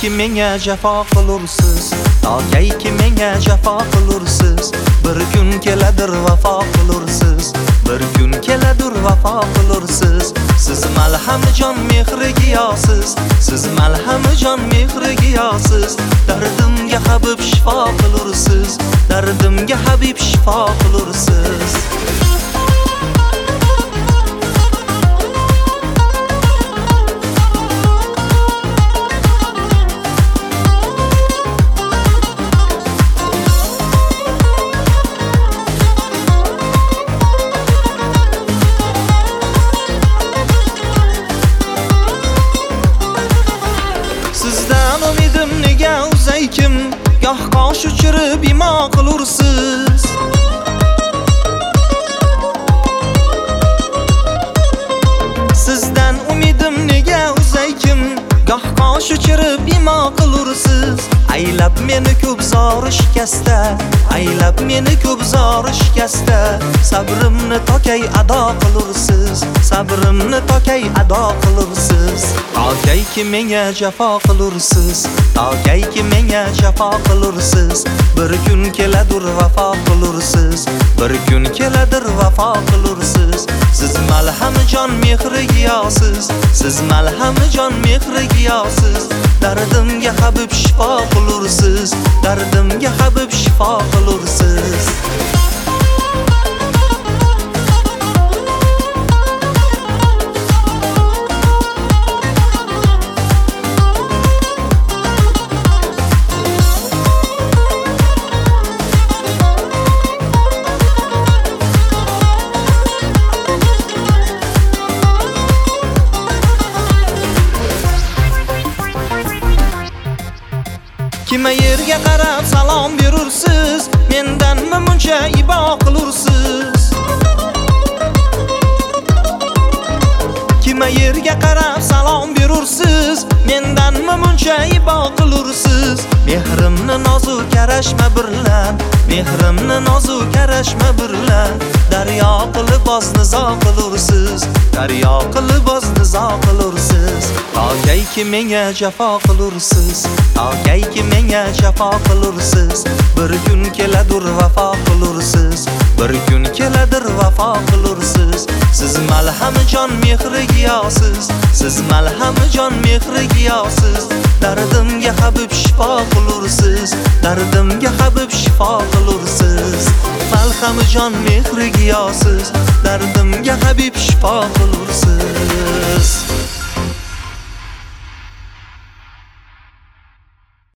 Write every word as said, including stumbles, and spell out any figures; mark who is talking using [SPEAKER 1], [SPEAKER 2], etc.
[SPEAKER 1] Togayki menga jafo qilursiz, togayki menga jafo qilursiz, bir kun keladir vafo qilursiz, bir kun keladir vafo qilursiz. Siz malham jon mehri giyosiz, siz malham jon mehri giyosiz. Dardimga habib shifo qilursiz, dardimga habib shifo qilursiz. Sizdan umidim nega uzaykim, goh qosh uchirib imo qilursiz. Sizdan umidim nega uzaykim, goh qosh uchirib imo qilursiz. Aylab meni ko'p zor shikasta, aylab meni ko'p zor shikasta. Sabrimni tokay ado qilursiz, sabrimni tokay ado qilursiz. Togayki menga jafo qilursiz, togayki menga jafo qilursiz, bir kun keladir vafo qilursiz, bir kun keladir vafo qilursiz. Siz malham jon mehri giyosiz, siz malham jon mehri giyosiz. Dardimga habib shifo qilursiz, dardimga habib shifo qilursiz. Kima yerga qarab salom berursiz, mendan muncha ibo qilursiz. Kima yerga qarab salom berursiz, mendan muncha ibo qilursiz. Mehrimni nozuk karashma birlan, mehrimni nozuk karashma birlan. Daryo qilib boznizo qilursiz, daryo qilib boznizo qilursiz. Togayki menga jafo qilursiz, togayki menga jafo qilursiz, bir kun keladir vafo qilursiz, bir kun keladir vafo qilursiz. Siz malham jon mehri giyosiz, siz malham jon mehri giyosiz. Dardimga habib shifo qilursiz, dardimga habib shifo qilursiz. Malham jon mehri giyosiz, dardimga habib shifo qilursiz.